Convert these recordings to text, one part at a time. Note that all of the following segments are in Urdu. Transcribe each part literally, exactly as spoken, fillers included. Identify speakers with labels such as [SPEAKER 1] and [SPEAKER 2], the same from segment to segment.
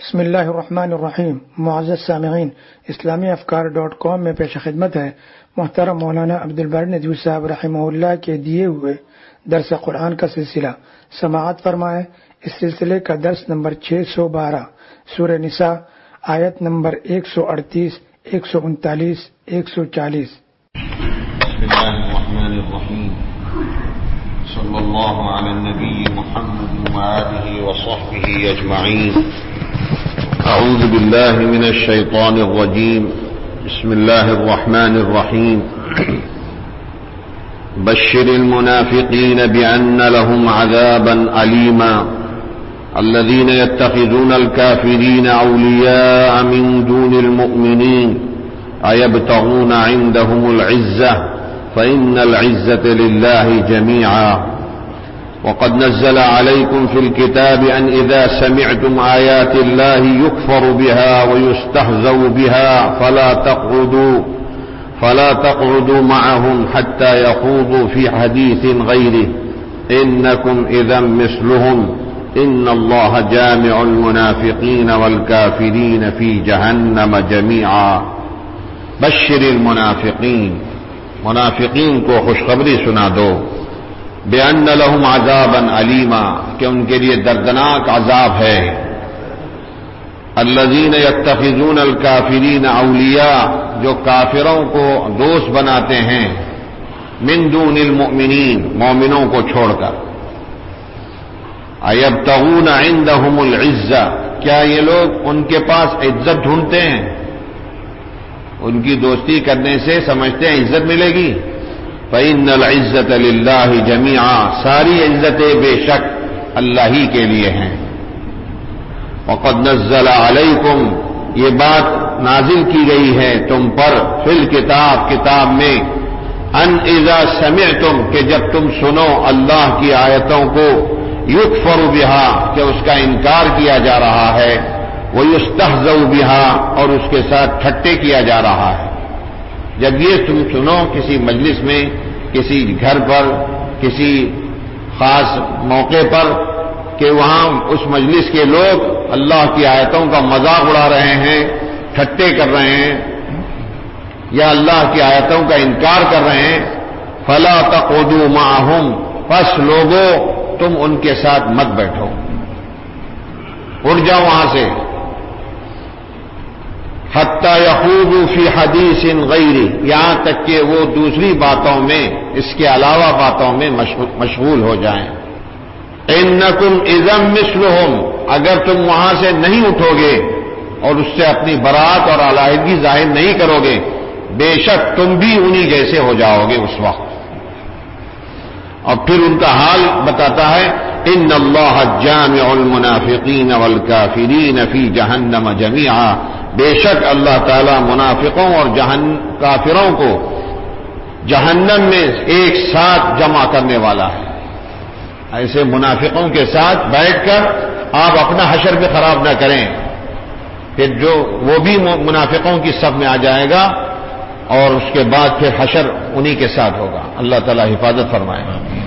[SPEAKER 1] بسم اللہ الرحمن الرحیم۔ معزز سامعین، اسلامی افکار ڈاٹ کام میں پیش خدمت ہے محترم مولانا عبدالباری ندوی صاحب رحمہ اللہ کے دیے ہوئے درس قرآن کا سلسلہ۔ سماعت فرمائے۔ اس سلسلے کا درس نمبر چھ سو بارہ، سورہ نساء، آیت نمبر ایک سو اڑتیس، ایک سو انتالیس، ایک سو چالیس۔
[SPEAKER 2] بسم اللہ الرحمن الرحیم۔ صلی اللہ علی النبی محمد وآلہ وصحبہ اجمعین۔ اعوذ باللہ من الشیطان الرجیم۔ بسم اللہ الرحمن الرحیم۔ بشر المنافقین بأن لهم عذابا علیما الذين يتخذون الكافرين أولياء من دون المؤمنين أيبتغون عندهم العزة فإن العزة لله جميعا وقد نزل عليكم في الكتاب أن إذا سمعتم آيات الله يكفر بها ويستهزأ بها فلا تقعدوا فلا تقعدوا معهم حتى يخوضوا في حديث غيره إنكم إذا مثلهم ان اللہ جامع المنافقین والکافرین فی جہنم جمیعا۔ بشر المنافقین، منافقین کو خوشخبری سنا دو، بأن لهم عذابا علیما، کہ ان کے لیے دردناک عذاب ہے۔ الذین یتخذون الکافرین اولیاء، جو کافروں کو دوست بناتے ہیں، من دون المؤمنین، مومنوں کو چھوڑ کر۔ ایبتغون عندهم العزہ، کیا یہ لوگ ان کے پاس عزت ڈھونڈتے ہیں؟ ان کی دوستی کرنے سے سمجھتے ہیں عزت ملے گی؟ فإن العزة للہ جمیعا، ساری عزتیں بے شک اللہ ہی کے لیے ہیں۔ وقد نزل علیکم، یہ بات نازل کی گئی ہے تم پر، فی الکتاب، کتاب میں، ان اذا سمعتم، کہ جب تم سنو اللہ کی آیتوں کو، یکفر بہا، کہ اس کا انکار کیا جا رہا ہے، ویستہزأ بہا، اور اس کے ساتھ ٹھٹے کیا جا رہا ہے۔ جب یہ تم سنو کسی مجلس میں، کسی گھر پر، کسی خاص موقع پر، کہ وہاں اس مجلس کے لوگ اللہ کی آیتوں کا مذاق اڑا رہے ہیں، ٹھٹے کر رہے ہیں، یا اللہ کی آیتوں کا انکار کر رہے ہیں، فلا تقعدوا معهم، پس لوگوں تم ان کے ساتھ مت بیٹھو، اٹھ جاؤ وہاں سے۔ حتی یخوضوا فی حدیث غیری، یہاں تک کہ وہ دوسری باتوں میں، اس کے علاوہ باتوں میں مشغول ہو جائیں۔ انکم اذا مثلہم، اگر تم وہاں سے نہیں اٹھو گے اور اس سے اپنی برات اور علیحدگی ظاہر نہیں کرو گے، بے شک تم بھی انہی جیسے ہو جاؤ گے اس وقت۔ اور پھر ان کا حال بتاتا ہے، ان اللہ جامع المنافقین والکافرین فی جہنم جمیعا، بے شک اللہ تعالی منافقوں اور جہنم کافروں کو جہنم میں ایک ساتھ جمع کرنے والا ہے۔ ایسے منافقوں کے ساتھ بیٹھ کر آپ اپنا حشر بھی خراب نہ کریں، پھر جو وہ بھی منافقوں کی صف میں آ جائے گا، اور اس کے بعد پھر حشر انہی کے ساتھ ہوگا۔ اللہ تعالی حفاظت فرمائے۔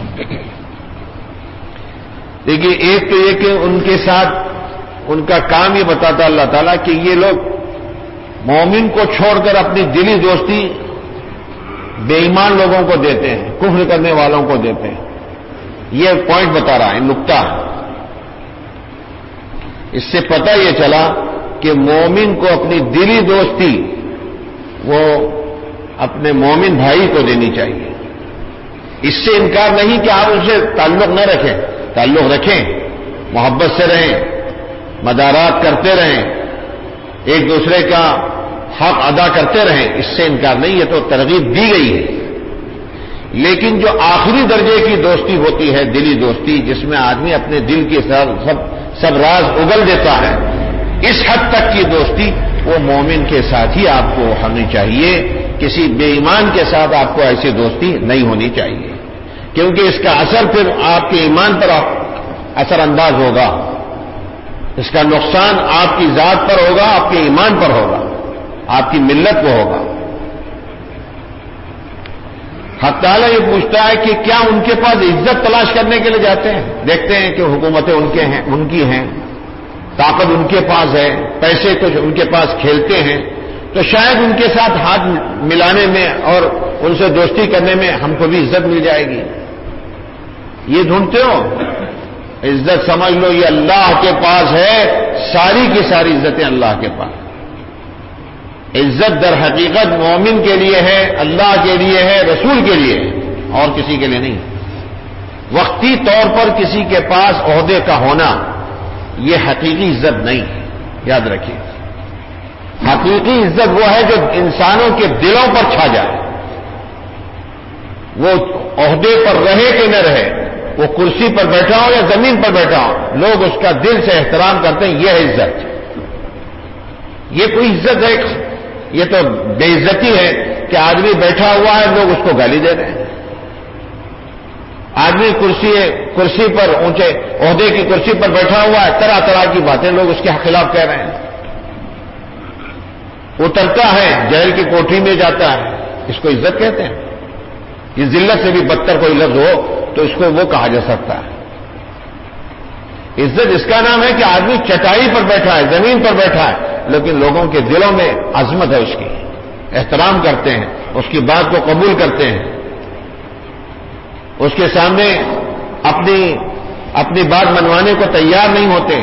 [SPEAKER 2] دیکھیے، ایک تو یہ کہ ان کے ساتھ ان کا کام یہ بتاتا اللہ تعالیٰ کہ یہ لوگ مومن کو چھوڑ کر اپنی دلی دوستی بے ایمان لوگوں کو دیتے ہیں، کفر کرنے والوں کو دیتے ہیں۔ یہ پوائنٹ بتا رہا ہے، نقطہ۔ اس سے پتہ یہ چلا کہ مومن کو اپنی دلی دوستی وہ اپنے مومن بھائی کو دینی چاہیے۔ اس سے انکار نہیں کہ آپ اسے تعلق نہ رکھیں، تعلق رکھیں، محبت سے رہیں، مدارات کرتے رہیں، ایک دوسرے کا حق ادا کرتے رہیں، اس سے انکار نہیں، یہ تو ترغیب دی گئی ہے۔ لیکن جو آخری درجے کی دوستی ہوتی ہے، دلی دوستی، جس میں آدمی اپنے دل کے سب سب راز اگل دیتا ہے، اس حد تک کی دوستی وہ مومن کے ساتھ ہی آپ کو ہونی چاہیے۔ کسی بے ایمان کے ساتھ آپ کو ایسی دوستی نہیں ہونی چاہیے، کیونکہ اس کا اثر پھر آپ کے ایمان پر اثر انداز ہوگا، اس کا نقصان آپ کی ذات پر ہوگا، آپ کے ایمان پر ہوگا، آپ کی ملت کو ہوگا۔ حق تعالیٰ یہ پوچھتا ہے کہ کیا ان کے پاس عزت تلاش کرنے کے لیے جاتے ہیں؟ دیکھتے ہیں کہ حکومتیں ان کے ہیں، ان کی ہیں، طاقت ان کے پاس ہے، پیسے کچھ ان کے پاس کھیلتے ہیں، تو شاید ان کے ساتھ ہاتھ ملانے میں اور ان سے دوستی کرنے میں ہم کو بھی عزت مل جائے گی. یہ ڈھونڈتے ہو عزت، سمجھ لو یہ اللہ کے پاس ہے، ساری کی ساری عزتیں اللہ کے پاس. عزت در حقیقت مومن کے لیے ہے، اللہ کے لیے ہے، رسول کے لیے ہے، اور کسی کے لیے نہیں. وقتی طور پر کسی کے پاس عہدے کا ہونا یہ حقیقی عزت نہیں ہے، یاد رکھیے. حقیقی عزت وہ ہے جو انسانوں کے دلوں پر چھا جائے. وہ عہدے پر رہے کہ نہ رہے، وہ کرسی پر بیٹھا ہو یا زمین پر بیٹھا ہو، لوگ اس کا دل سے احترام کرتے ہیں. یہ ہے عزت. یہ کوئی عزت ہے؟ یہ تو بے عزتی ہے کہ آدمی بیٹھا ہوا ہے، لوگ اس کو گالی دے رہے ہیں. آدمی کرسی کرسی پر اونچے عہدے کی کرسی پر بیٹھا ہوا ہے، طرح طرح کی باتیں لوگ اس کے خلاف کہہ رہے ہیں. اترتا ہے جیل کی کوٹھی میں جاتا ہے، اس کو عزت کہتے ہیں؟ یہ ذلت سے بھی بدتر کوئی لفظ ہو تو اس کو وہ کہا جا سکتا ہے. عزت اس کا نام ہے کہ آدمی چٹائی پر بیٹھا ہے، زمین پر بیٹھا ہے، لیکن لوگوں کے دلوں میں عظمت ہے، اس کی احترام کرتے ہیں، اس کی بات کو قبول کرتے ہیں، اس کے سامنے اپنی اپنی بات منوانے کو تیار نہیں ہوتے.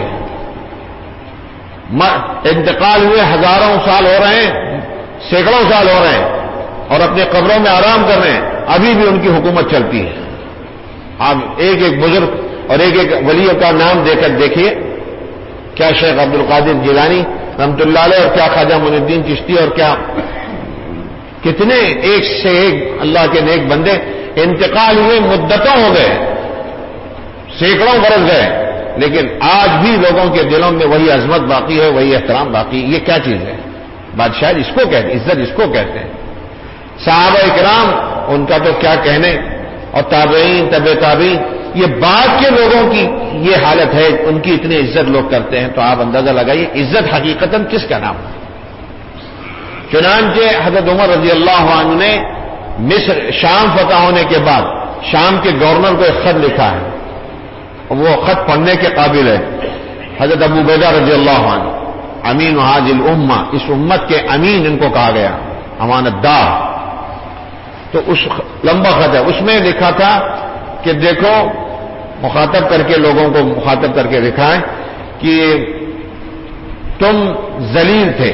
[SPEAKER 2] انتقال ہوئے ہزاروں سال ہو رہے ہیں، سینکڑوں سال ہو رہے ہیں، اور اپنے قبروں میں آرام کر رہے ہیں، ابھی بھی ان کی حکومت چلتی ہے. آپ ایک ایک بزرگ اور ایک ایک ولیوں کا نام دے کر دیکھیے، کیا شیخ عبد القادر جیلانی رحمۃ اللہ علیہ، اور کیا خواجہ معین الدین چشتی، اور کیا کتنے ایک سے ایک اللہ کے نیک بندے انتقال ہوئے مدتوں ہو گئے، سینکڑوں برس گئے، لیکن آج بھی لوگوں کے دلوں میں وہی عظمت باقی ہے، وہی احترام باقی. یہ کیا چیز ہے؟ بادشاہ اس کو کہتے ہیں، عزت اس کو کہتے ہیں. صحابہ اکرام ان کا تو کیا کہنے، اور تابعین، تبع تابعین، یہ بعد کے لوگوں کی یہ حالت ہے، ان کی اتنی عزت لوگ کرتے ہیں. تو آپ اندازہ لگائیے عزت حقیقتاً کس کا نام ہے. چنانچہ حضرت عمر رضی اللہ عنہ نے مصر شام فتح ہونے کے بعد شام کے گورنر کو ایک خط لکھا ہے، وہ خط پڑھنے کے قابل ہے. حضرت ابو عبیدہ رضی اللہ عنہ امین حاج الامہ، اس امت کے امین ان کو کہا گیا، امانت دار. تو اس لمبا خط ہے، اس میں لکھا تھا کہ دیکھو، مخاطب کر کے لوگوں کو مخاطب کر کے لکھا ہے کہ تم ذلیل تھے،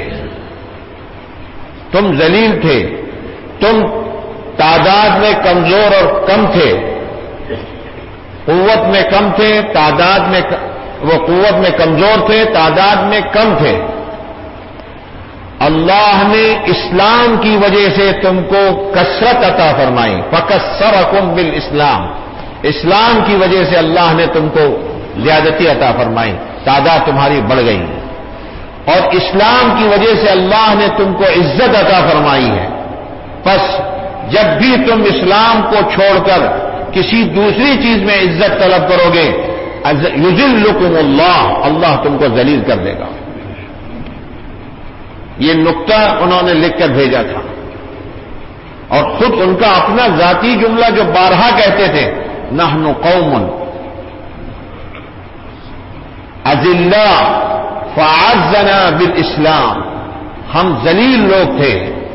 [SPEAKER 2] تم ذلیل تھے، تم تعداد میں کمزور اور کم تھے، قوت میں کم تھے، تعداد میں ک... وہ قوت میں کمزور تھے، تعداد میں کم تھے. اللہ نے اسلام کی وجہ سے تم کو کثرت عطا فرمائی. فکثرکم بالاسلام، اسلام کی وجہ سے اللہ نے تم کو زیادتی عطا فرمائی، تعداد تمہاری بڑھ گئی. اور اسلام کی وجہ سے اللہ نے تم کو عزت عطا فرمائی ہے. پس جب بھی تم اسلام کو چھوڑ کر کسی دوسری چیز میں عزت طلب کرو گے، یذلکم اللہ، اللہ تم کو ذلیل کر دے گا. یہ نقطہ انہوں نے لکھ کر بھیجا تھا. اور خود ان کا اپنا ذاتی جملہ جو بارہا کہتے تھے، نحن قوم اذلاء فاعزنا بالاسلام، ہم ذلیل لوگ تھے،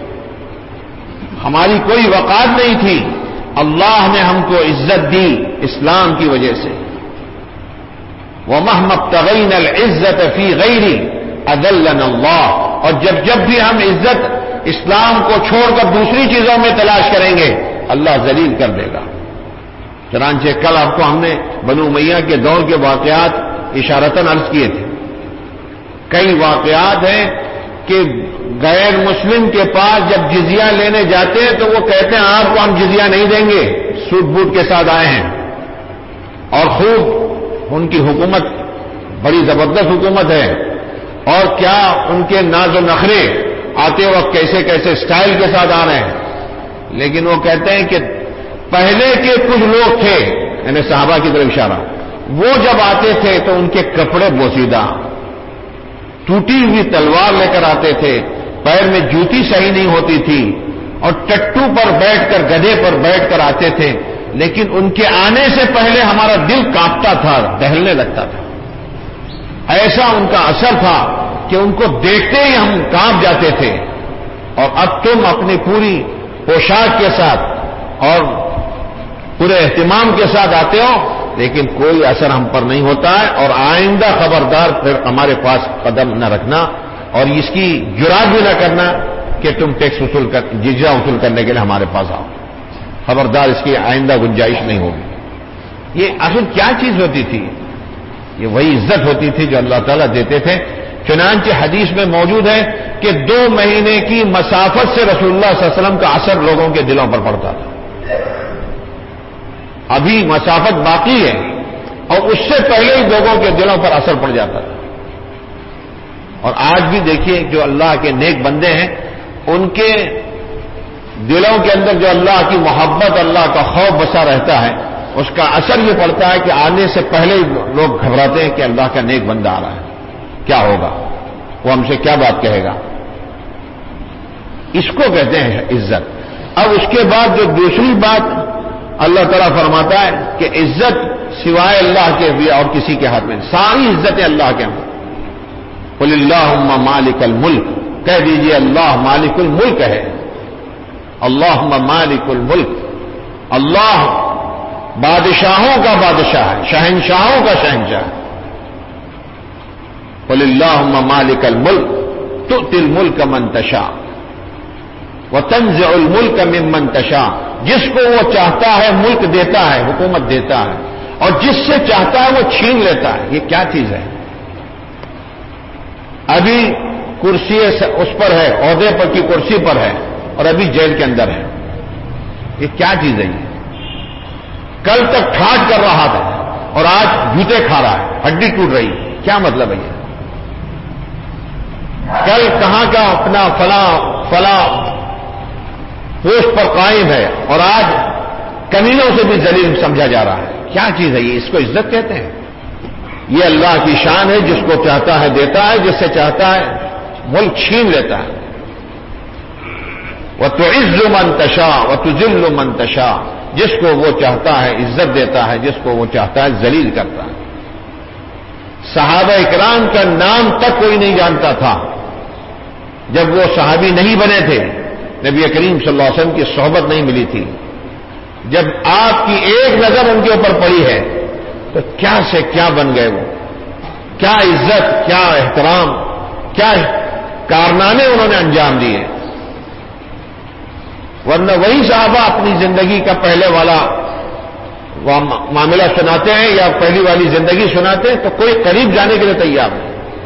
[SPEAKER 2] ہماری کوئی وقار نہیں تھی، اللہ نے ہم کو عزت دی اسلام کی وجہ سے. وَمَهْمَا ابْتَغَيْنَا الْعِزَّةَ فِي غَيْرِهِ أَذَلَّنَا اللَّهُ، اور جب جب بھی ہم عزت اسلام کو چھوڑ کر دوسری چیزوں میں تلاش کریں گے، اللہ ذلیل کر دے گا. چنانچہ کل آپ کو ہم نے بنو امیہ کے دور کے واقعات اشارتاً عرض کیے تھے. کئی واقعات ہیں کہ غیر مسلم کے پاس جب جزیہ لینے جاتے ہیں تو وہ کہتے ہیں آپ کو ہم جزیہ نہیں دیں گے، سوٹ بوٹ کے ساتھ آئے ہیں. اور خوب ان کی حکومت بڑی زبردست حکومت ہے، اور کیا ان کے ناز و نخرے آتے وقت کیسے کیسے سٹائل کے ساتھ آ رہے ہیں. لیکن وہ کہتے ہیں کہ پہلے کے کچھ لوگ تھے، یعنی صحابہ کی طرف اشارہ، وہ جب آتے تھے تو ان کے کپڑے بوسیدہ، ٹوٹی ہوئی تلوار لے کر آتے تھے، پیر میں جوتی صحیح نہیں ہوتی تھی، اور ٹٹو پر بیٹھ کر، گدھے پر بیٹھ کر آتے تھے. لیکن ان کے آنے سے پہلے ہمارا دل کانپتا تھا، دہلنے لگتا تھا. ایسا ان کا اثر تھا کہ ان کو دیکھتے ہی ہم کانپ جاتے تھے، اور اب تم اپنی پوری پوشاک کے ساتھ اور پورے اہتمام کے ساتھ آتے ہو، لیکن کوئی اثر ہم پر نہیں ہوتا ہے، اور آئندہ خبردار پھر ہمارے پاس قدم نہ رکھنا اور اس کی جرات بھی نہ کرنا کہ تم ٹیکس وصول کر جزیہ وصول کرنے کے لیے ہمارے پاس آؤ، خبردار اس کی آئندہ گنجائش نہیں ہوگی۔ یہ آخر کیا چیز ہوتی تھی؟ یہ وہی عزت ہوتی تھی جو اللہ تعالیٰ دیتے تھے۔ چنانچہ حدیث میں موجود ہے کہ دو مہینے کی مسافت سے رسول اللہ صلی اللہ علیہ وسلم کا اثر لوگوں کے دلوں پر پڑتا تھا۔ ابھی مسافت باقی ہے اور اس سے پہلے ہی لوگوں کے دلوں پر اثر پڑ جاتا تھا۔ اور آج بھی دیکھیے جو اللہ کے نیک بندے ہیں، ان کے دلوں کے اندر جو اللہ کی محبت، اللہ کا خوف بسا رہتا ہے، اس کا اثر یہ پڑتا ہے کہ آنے سے پہلے ہی لوگ گھبراتے ہیں کہ اللہ کا نیک بندہ آ رہا ہے، کیا ہوگا، وہ ہم سے کیا بات کہے گا۔ اس کو کہتے ہیں عزت۔ اب اس کے بعد جو دوسری بات اللہ تعالیٰ فرماتا ہے کہ عزت سوائے اللہ کے بھی اور کسی کے ہاتھ میں، ساری عزتیں اللہ کے ہاتھ۔ قل اللہم مالک الملک، کہہ دیجئے اللہ مالک الملک ہے، اللہم مالک الملک، اللہ بادشاہوں کا بادشاہ ہے، شہنشاہوں کا شہنشاہ ہے۔ قل اللہم مالک الملک تؤتی الملک من تشاء وتنزع الملک ممن تشاء، جس کو وہ چاہتا ہے ملک دیتا ہے، حکومت دیتا ہے، اور جس سے چاہتا ہے وہ چھین لیتا ہے۔ یہ کیا چیز ہے؟ ابھی کرسی اس پر ہے، عہدے پر کی کرسی پر ہے، اور ابھی جیل کے اندر ہے۔ یہ کیا چیز ہے؟ یہ کل تک ٹھاٹ کر رہا تھا اور آج جوتے کھا رہا ہے، ہڈی ٹوٹ رہی ہے، کیا مطلب ہے یہ؟ کل کہاں کا اپنا فلاں فلاں پوسٹ پر قائم ہے اور آج کمینوں سے بھی ذلیل سمجھا جا رہا ہے۔ کیا چیز ہے یہ؟ اس کو عزت کہتے ہیں؟ یہ اللہ کی شان ہے، جس کو چاہتا ہے دیتا ہے، جس سے چاہتا ہے ملک چھین لیتا ہے۔ وَتُعِزُّ مَن تَشَاءُ وَتُذِلُّ مَن تَشَاءُ، جس کو وہ چاہتا ہے عزت دیتا ہے، جس کو وہ چاہتا ہے ذلیل کرتا ہے۔ صحابہ اکرام کا نام تک کوئی نہیں جانتا تھا جب وہ صحابی نہیں بنے تھے، نبی کریم صلی اللہ علیہ وسلم کی صحبت نہیں ملی تھی۔ جب آپ کی ایک نظر ان کے اوپر پڑی ہے تو کیا سے کیا بن گئے وہ، کیا عزت، کیا احترام، کیا کارنامے انہوں نے انجام دیے۔ ورنہ وہی صحابہ اپنی زندگی کا پہلے والا معاملہ سناتے ہیں یا پہلی والی زندگی سناتے ہیں تو کوئی قریب جانے کے لیے تیار نہیں۔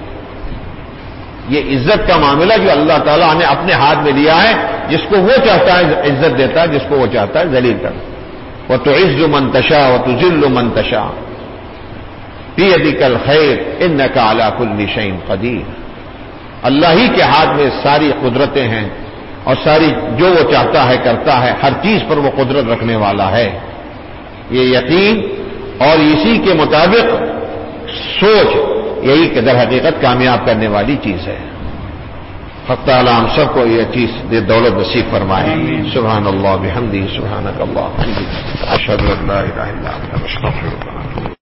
[SPEAKER 2] یہ عزت کا معاملہ جو اللہ تعالیٰ نے اپنے ہاتھ میں لیا ہے، جس کو وہ چاہتا ہے عزت دیتا ہے، جس کو وہ چاہتا ہے ذلیل کرتا ہے۔ وَتُعِزُّ مَن تَشَاءُ وَتُذِلُّ مَن تَشَاءُ بِيَدِكَ الْخَيْرُ إِنَّكَ عَلَى كُلِّ شَيْءٍ قَدِيرٌ۔ اللہ ہی کے ہاتھ میں ساری قدرتیں ہیں اور ساری جو وہ چاہتا ہے کرتا ہے، ہر چیز پر وہ قدرت رکھنے والا ہے۔ یہ یقین اور اسی کے مطابق سوچ یہی کہ در حقیقت کامیاب کرنے والی چیز ہے۔ حق تعالی ہم سب کو یہ چیز دے دولت نصیب فرمائے۔ سبحان اللہ بحمدہ، سبحانک اللہم وبحمدک، اشہد ان لا الہ الا انت، استغفرک۔